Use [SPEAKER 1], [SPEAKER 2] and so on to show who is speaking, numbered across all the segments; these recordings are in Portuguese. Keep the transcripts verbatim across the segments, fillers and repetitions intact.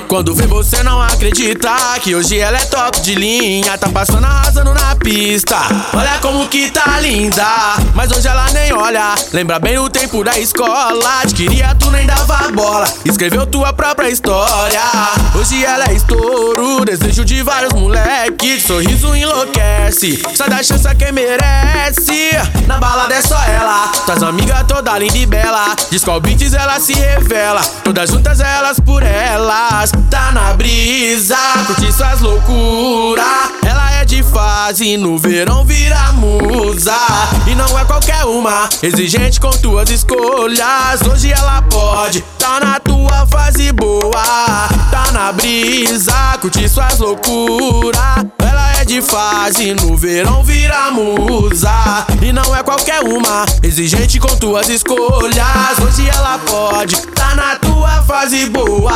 [SPEAKER 1] Quando vê você não acredita que hoje ela é top de linha. Tá passando arrasando na pista, olha como que tá linda. Mas hoje ela nem olha, lembra bem o tempo da escola. Te queria, tu nem dava bola, escreveu tua própria história. Hoje ela é estouro, desejo de vários moleque. Sorriso enlouquece, sai da chance quem merece. Na balada é só ela, tuas amigas toda linda e bela. Disco beats ela se revela, todas juntas elas por elas. Tá na brisa, curte suas loucuras. Ela é de fase, no verão vira musa. E não é qualquer uma, exigente com tuas escolhas. Hoje ela pode, tá na tua fase boa. Tá na brisa, curte suas loucuras. Ela é de fase, no verão vira musa. E não é qualquer uma, exigente com tuas escolhas. Hoje ela pode, tá na tua fase boa.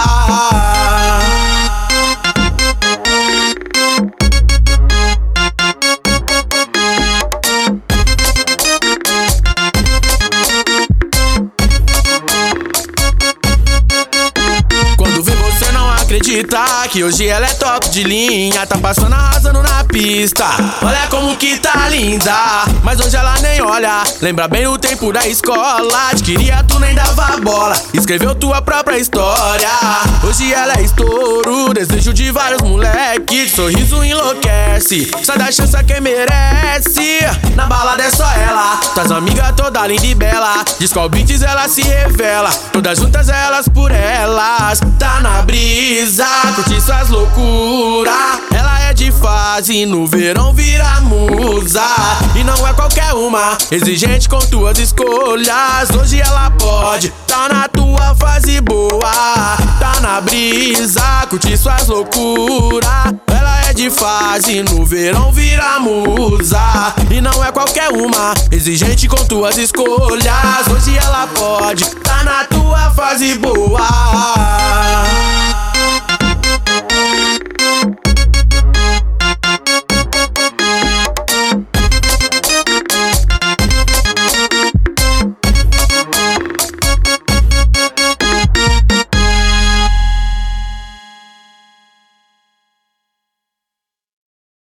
[SPEAKER 1] Acredita que hoje ela é top de linha. Tá passando arrasando na pista, olha como que tá linda. Mas hoje ela nem olha, lembra bem o tempo da escola. Te queria, tu nem dava bola, escreveu tua própria história. Hoje ela é estouro, desejo de vários moleque. Sorriso enlouquece, sai da chance quem merece. Na balada é só ela, tuas amigas toda linda e bela. Disco beats ela se revela, todas juntas elas por elas. Tá na brisa, curte suas loucuras. Ela é de fase, no verão vira musa. E não é qualquer uma, exigente com tuas escolhas. Hoje ela pode, tá na tua fase boa. Tá na brisa, curte suas loucuras. Ela é de fase, no verão vira musa. E não é qualquer uma, exigente com tuas escolhas. Hoje ela pode, tá na tua fase boa.